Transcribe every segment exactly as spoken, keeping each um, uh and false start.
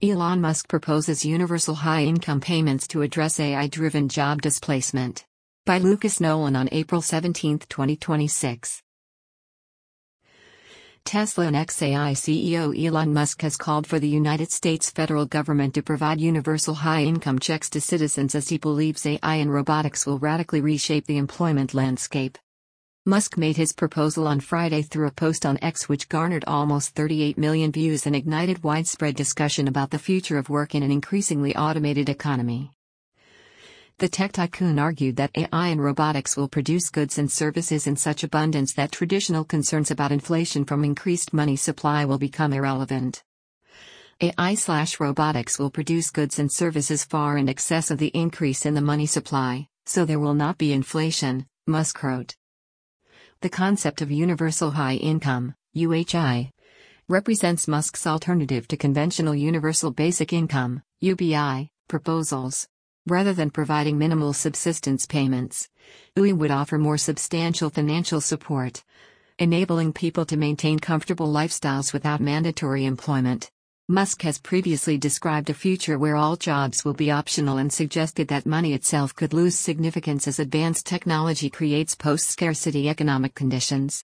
Elon Musk proposes universal high-income payments to address A I-driven job displacement. By Lucas Nolan on April seventeenth, twenty twenty-six. Tesla and ex-A I C E O Elon Musk has called for the United States federal government to provide universal high-income checks to citizens as he believes A I and robotics will radically reshape the employment landscape. Musk made his proposal on Friday through a post on X which garnered almost thirty-eight million views and ignited widespread discussion about the future of work in an increasingly automated economy. The tech tycoon argued that A I and robotics will produce goods and services in such abundance that traditional concerns about inflation from increased money supply will become irrelevant. A I/robotics will produce goods and services far in excess of the increase in the money supply, so there will not be inflation, Musk wrote. The concept of universal high income, U H I, represents Musk's alternative to conventional universal basic income, U B I, proposals. Rather than providing minimal subsistence payments, U I would offer more substantial financial support, enabling people to maintain comfortable lifestyles without mandatory employment. Musk has previously described a future where all jobs will be optional and suggested that money itself could lose significance as advanced technology creates post-scarcity economic conditions.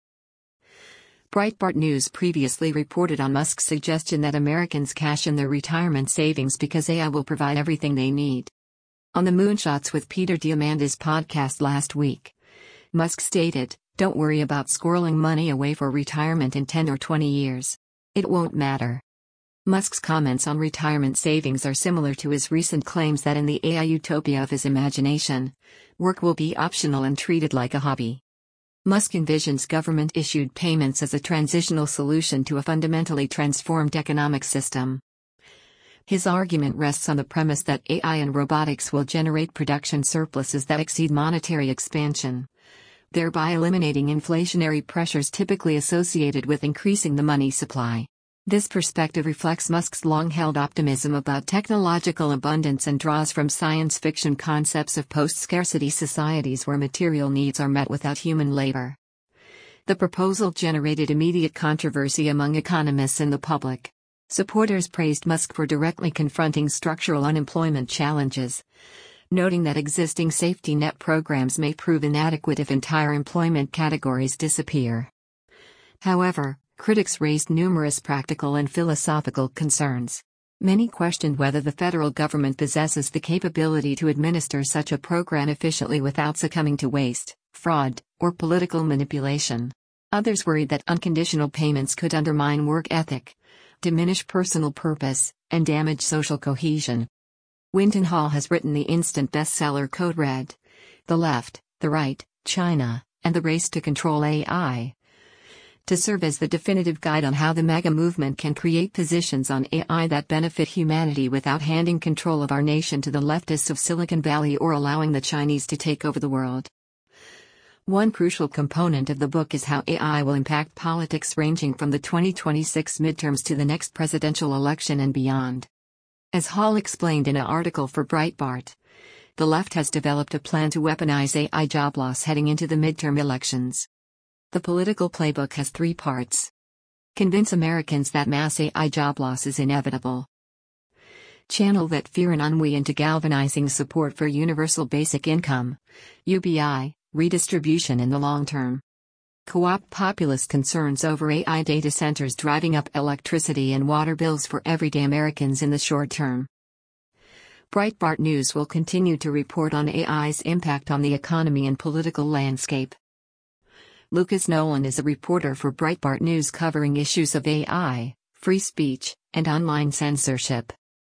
Breitbart News previously reported on Musk's suggestion that Americans cash in their retirement savings because A I will provide everything they need. On the Moonshots with Peter Diamandis podcast last week, Musk stated, "Don't worry about squirreling money away for retirement in ten or twenty years. It won't matter." Musk's comments on retirement savings are similar to his recent claims that in the A I utopia of his imagination, work will be optional and treated like a hobby. Musk envisions government-issued payments as a transitional solution to a fundamentally transformed economic system. His argument rests on the premise that A I and robotics will generate production surpluses that exceed monetary expansion, thereby eliminating inflationary pressures typically associated with increasing the money supply. This perspective reflects Musk's long-held optimism about technological abundance and draws from science fiction concepts of post-scarcity societies where material needs are met without human labor. The proposal generated immediate controversy among economists and the public. Supporters praised Musk for directly confronting structural unemployment challenges, noting that existing safety net programs may prove inadequate if entire employment categories disappear. However, critics raised numerous practical and philosophical concerns. Many questioned whether the federal government possesses the capability to administer such a program efficiently without succumbing to waste, fraud, or political manipulation. Others worried that unconditional payments could undermine work ethic, diminish personal purpose, and damage social cohesion. Winton Hall has written the instant bestseller Code Red: The Left, the Right, China, and the Race to Control A I, to serve as the definitive guide on how the MAGA movement can create positions on A I that benefit humanity without handing control of our nation to the leftists of Silicon Valley or allowing the Chinese to take over the world. One crucial component of the book is how A I will impact politics ranging from the twenty twenty-six midterms to the next presidential election and beyond. As Hall explained in an article for Breitbart, the left has developed a plan to weaponize A I job loss heading into the midterm elections. The political playbook has three parts. Convince Americans that mass A I job loss is inevitable. Channel that fear and ennui into galvanizing support for universal basic income, U B I, redistribution in the long term. Co-opt populist concerns over A I data centers driving up electricity and water bills for everyday Americans in the short term. Breitbart News will continue to report on A I's impact on the economy and political landscape. Lucas Nolan is a reporter for Breitbart News covering issues of A I, free speech, and online censorship.